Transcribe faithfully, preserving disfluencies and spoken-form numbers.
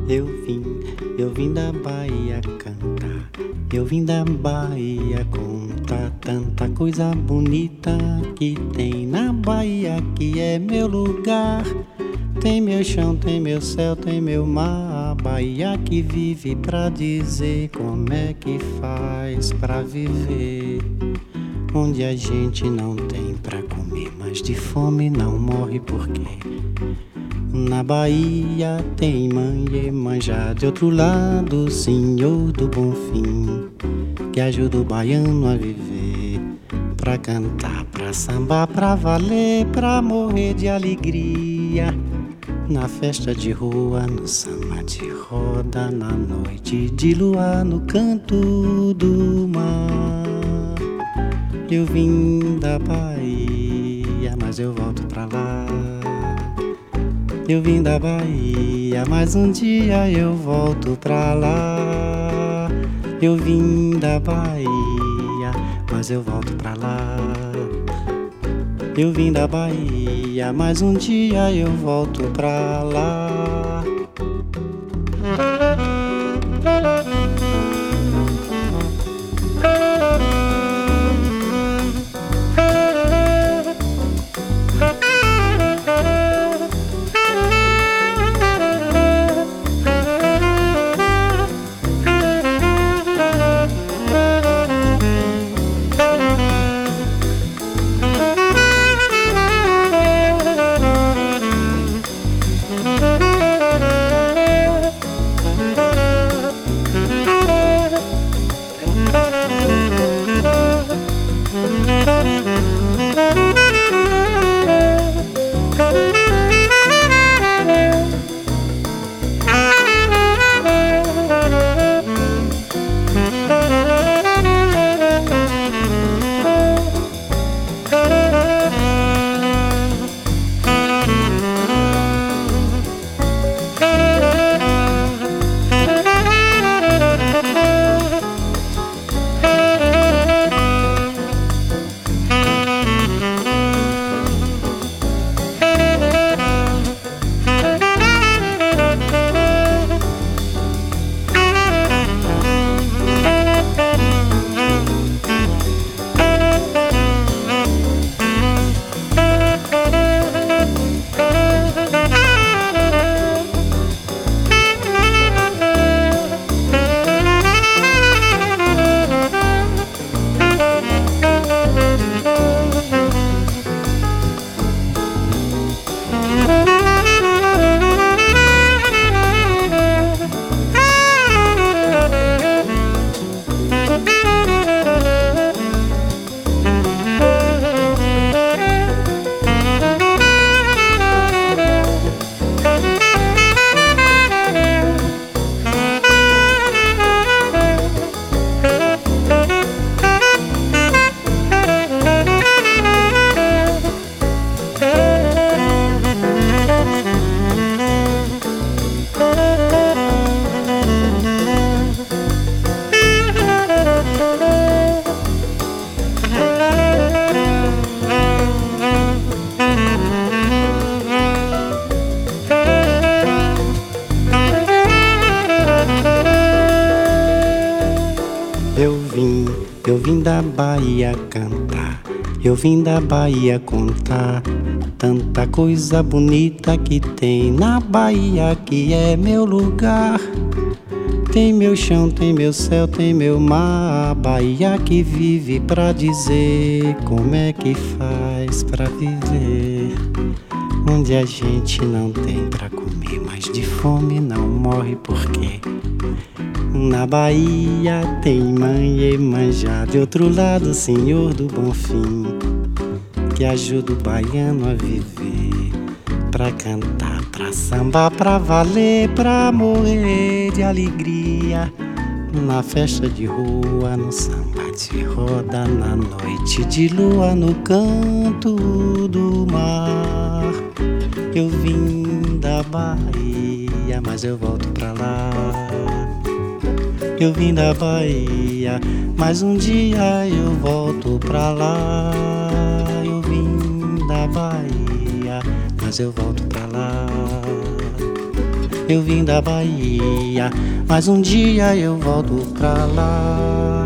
Eu vim, eu vim da Bahia cantar, eu vim da Bahia contar tanta coisa bonita que tem na Bahia, que é meu lugar. Tem meu chão, tem meu céu, tem meu mar, a Bahia que vive pra dizer como é que faz pra viver. Onde a gente não tem pra comer, mas de fome não morre porque na Bahia tem mãe e manja, de outro lado, Senhor do Bom Fim, que ajuda o baiano a viver, pra cantar, pra sambar, pra valer, pra morrer de alegria. Na festa de rua, no samba de roda, na noite de luar, no canto do mar. Eu vim da Bahia, mas eu volto pra lá. Eu vim da Bahia, mas um dia eu volto pra lá. Eu vim da Bahia, mas eu volto pra lá. Eu vim da Bahia, mas um dia eu volto pra lá. Eu vim, eu vim da Bahia cantar, eu vim da Bahia contar tanta coisa bonita que tem na Bahia, que é meu lugar. Tem meu chão, tem meu céu, tem meu mar, a Bahia que vive pra dizer como é que faz pra viver. Onde a gente não tem pra comer, mas de fome não morre porque na Bahia tem mãe e manja, de outro lado, Senhor do Bom Fim, que ajuda o baiano a viver, pra cantar, pra sambar, pra valer, pra morrer de alegria. Na festa de rua, no samba de roda, na noite de lua, no canto do mar. Eu vim da Bahia, mas eu volto pra lá. Eu vim da Bahia, mas um dia eu volto pra lá. Eu vim da Bahia, mas eu volto pra lá. Eu vim da Bahia, mas um dia eu volto pra lá.